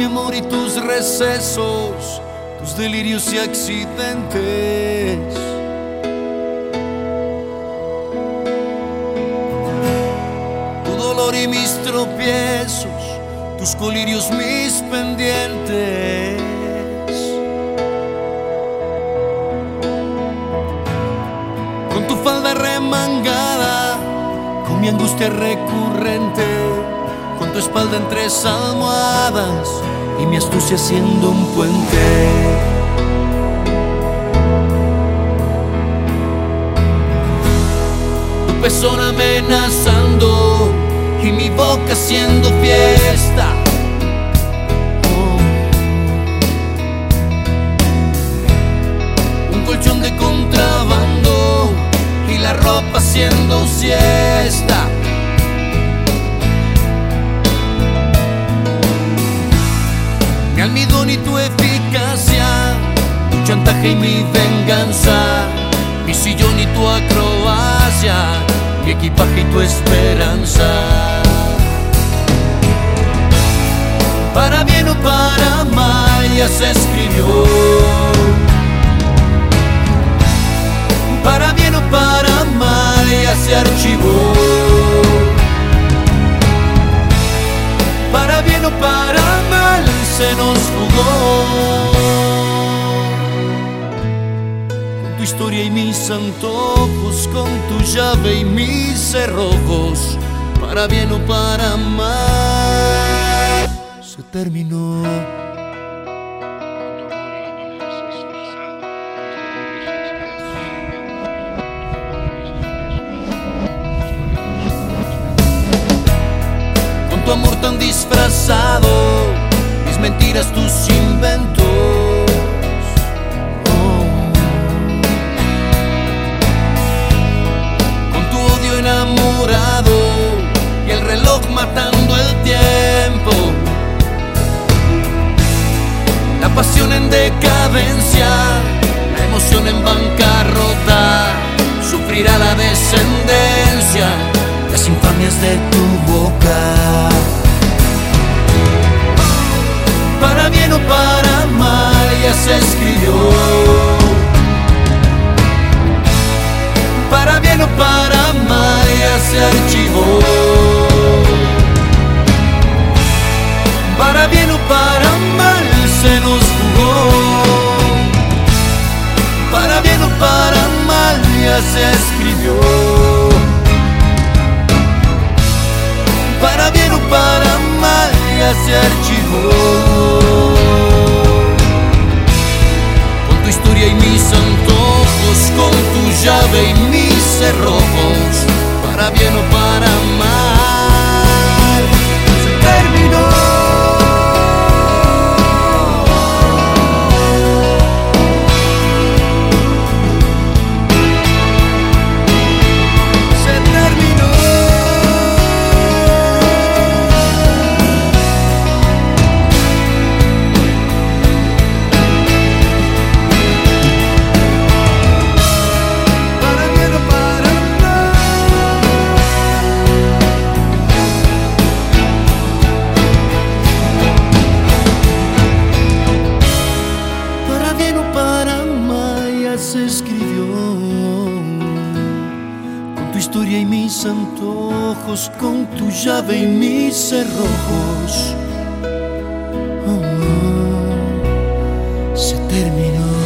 mi amor y tus recesos, tus delirios y accidentes. Tu dolor y mis tropiezos, tus colirios, mis pendientes. Con tu falda remangada, con mi angustia recurrente, con tu espalda entre almohadas y mi astucia siendo un puente. Tu pezón amenazando y mi boca haciendo fiesta. Un colchón de contrabando y la ropa haciendo siesta. Mi almidón y tu eficacia, tu chantaje y mi venganza, mi sillón y tu acrobacia, mi equipaje y tu esperanza. Para bien o para mal ya se escribió. Para bien o para mal ya se archivó. Para bien o para mal se nos jugó. Con tu historia y mis antojos, con tu llave y mis cerrojos, para bien o para mal se terminó. Con tu amor tan disfrazado, mis mentiras, tus inventos. Con tu odio enamorado y el reloj matando el tiempo. La pasión en decadencia, la emoción en bancarrota, sufrirá la descendencia, las infamias de tu boca. Para bien o para mal ya se escribió. Para bien o para mal ya se archivó. Para bien o para mal se nos jugó. Para bien o para mal ya se escribió. Para bien o para mal ya se archivó. Con tu historia y mis antojos, con tu llave y mis cerrojos, para bien o para mal se terminó. Se escribió. Con tu historia y mis antojos, con tu llave y mis cerrojos, se terminó.